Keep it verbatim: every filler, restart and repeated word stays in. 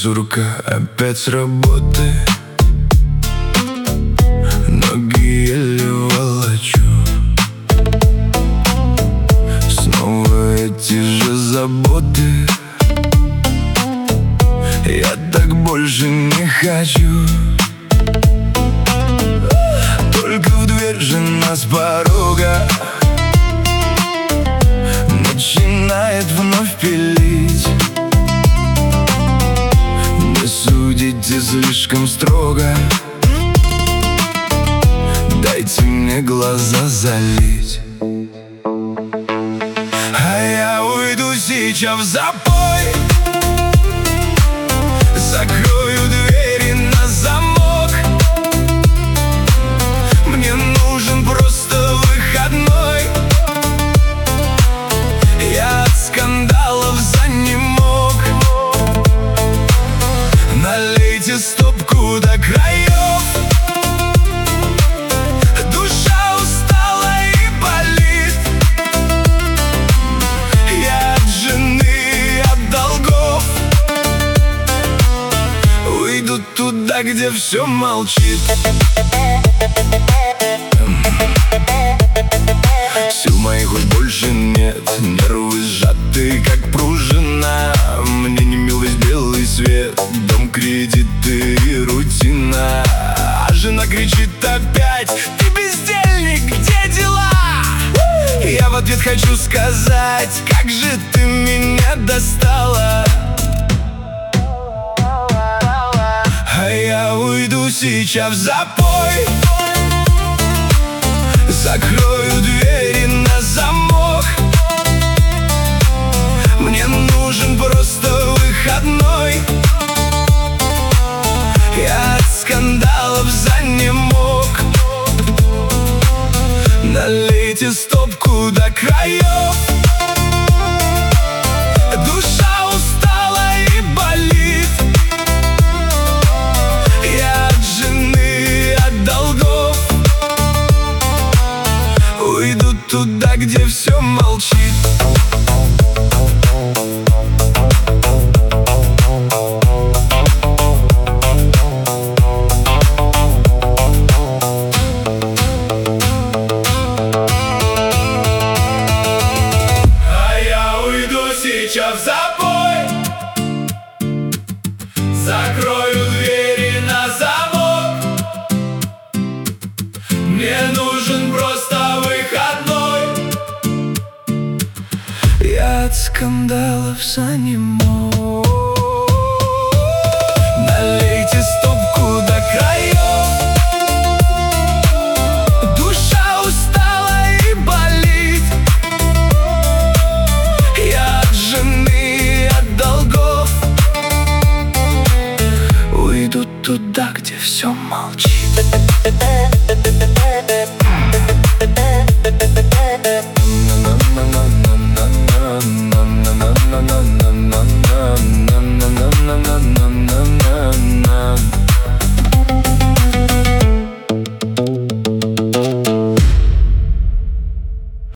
физурка опять с работы, ноги еле волочу. Снова эти же заботы, я так больше не хочу. Только в дверь жена с порога начинает вновь пилить. Не судите слишком строго, дайте мне глаза залить. А я уйду сейчас в запой, закрою двери на замок. Мне нужен просто выходной, я от скандалов занемог. Налейте стопку до краев, душа устала и болит. Я от жены, от долгов уйду туда, где все молчит. Сил моих хоть больше нет, нервы сжаты, как пружина. Мне не милость белый свет, дом, кредиты и рутина. А жена кричит опять: ты бездельник, где дела? Я в ответ хочу сказать: как же ты меня достала. А я уйду сейчас в запой, закрою двери на замок. Мне нужен просто выходной, я от скандалов занемог. Налейте стопку до краев, душа устала и болит. Я от жены, от долгов уйду туда, где все молчит. А я уйду сейчас в запой, закрою двери на замок. Мне нужен просто выходной, я от скандалов занемог.